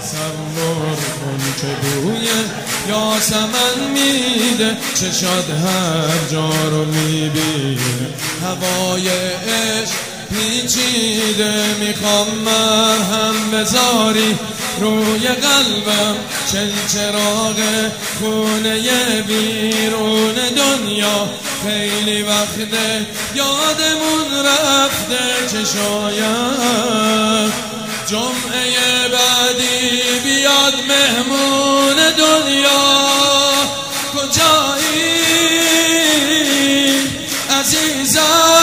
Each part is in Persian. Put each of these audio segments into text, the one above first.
تصور کن که بوی یاسمن میده، چشات هر جا رو میبینه، هوای عشق پیچیده. میخوام مرهم بذاری روی قلبم، چل چراغ خونه بیرون دنیا. خیلی وقته یادمون رفته که شاید جمعه بعدی بیاد مهمون دنیا. کجایی عزیزم؟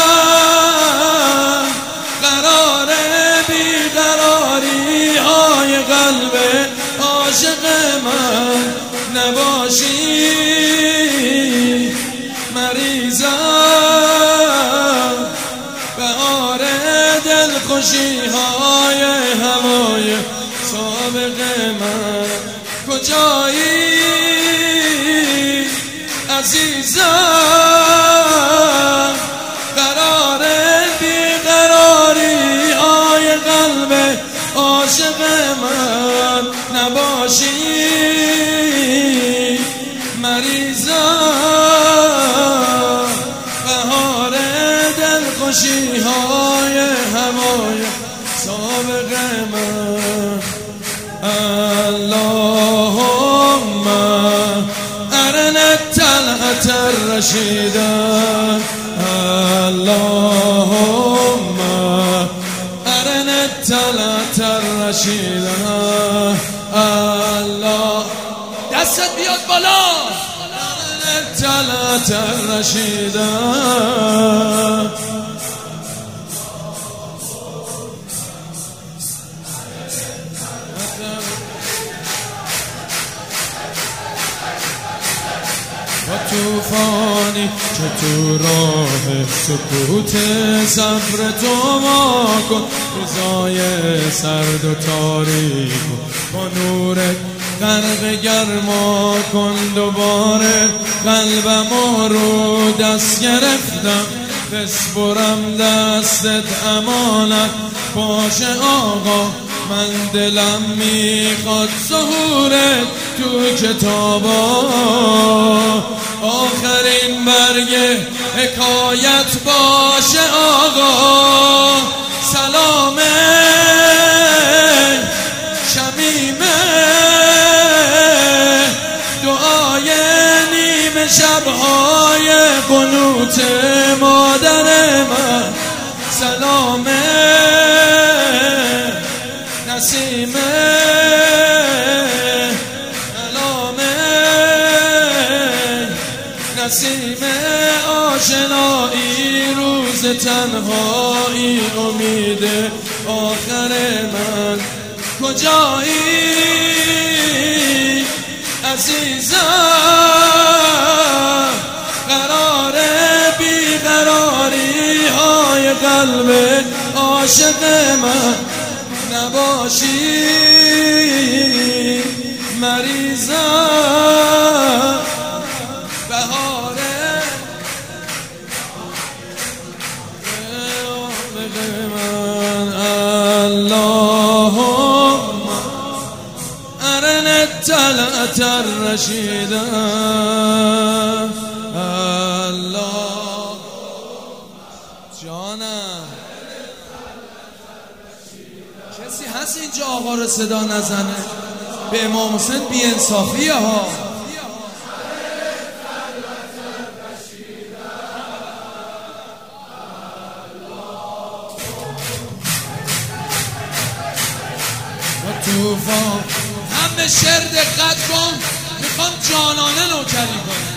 قرار بیقراری های قلب عاشق من نباشی. مریضم بهار دلخوشی های هوای سابق من. کجایی عزیزم؟ قرار بیقراری های قلب عاشق من نباشی. مریضم بهار دلخوشی های هوای سابق من. اللهم ارنا الطلعة الرشیدة، اللهم ارنا الطلعة الرشیدة. الله دستت بیاد بالا. ارنا الطلعة الرشیدة. و توفانی که تو راه سکوت صبر تو ما کن، روزای سرد و تاریک با نورت غرق گرما کن. دوباره قلبم رو دست گرفتم، بسپرم دستت امانت باشه آقا. من دلم میخواد ظهورت تو کتابا، آخرین برگ حکایت باشه آقا. سلام شمیمه، دعای نیمه شبهای قنوت مادر من. سلام نسیمه، سلام نسیمه آشنایی، روز تنهایی امید آخر من. کجایی عزیزم؟ قرار بیقراری های قلب عاشق من نباشی. مریضم بهار من. اللهم ارنا الطلعة الرشیدة. الله جانم، کسی هست اینجا آقا رو صدا نزنه؟ به امام حسین بی انصافیه ها. و توفان همه شعر دقت کن، میخوام جانانه نوکری کنم.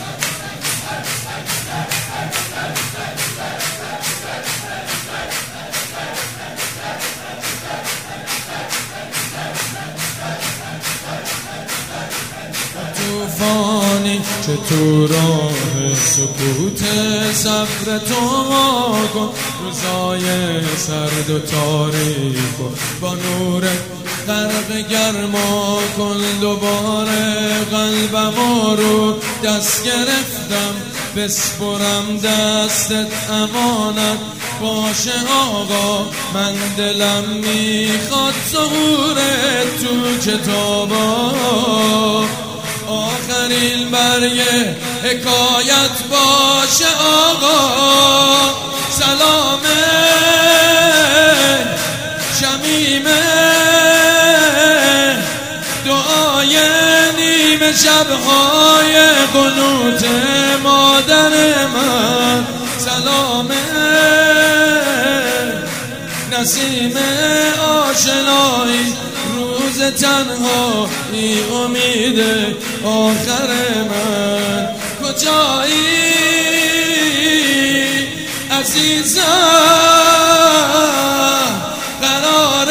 توفانی که تو راه سکوت صبر تو ما کن، روزای سرد و تاریک و با نور غرق گرما کن. دوباره قلبم رو دست گرفتم، بسپرم دستت امانت باشه آقا. من دلم میخواد ظهور تو کتابا، آخرین برگه حکایت باشه آقا. سلامه شمیمه دعای نیمه شبهای قنوت مادر من. سلامه نسیم آشنایی روز تنهایی امید آخر من. کجایی عزیزم قرار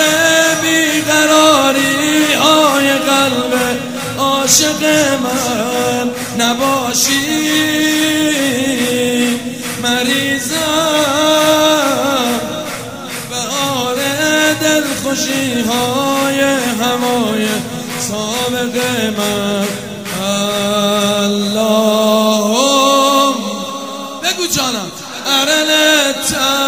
بیقراری های قلب عاشق من. نباشی مریضم بهار دلخوشی های همای سابق من. اللهم بگو جانم ارنتا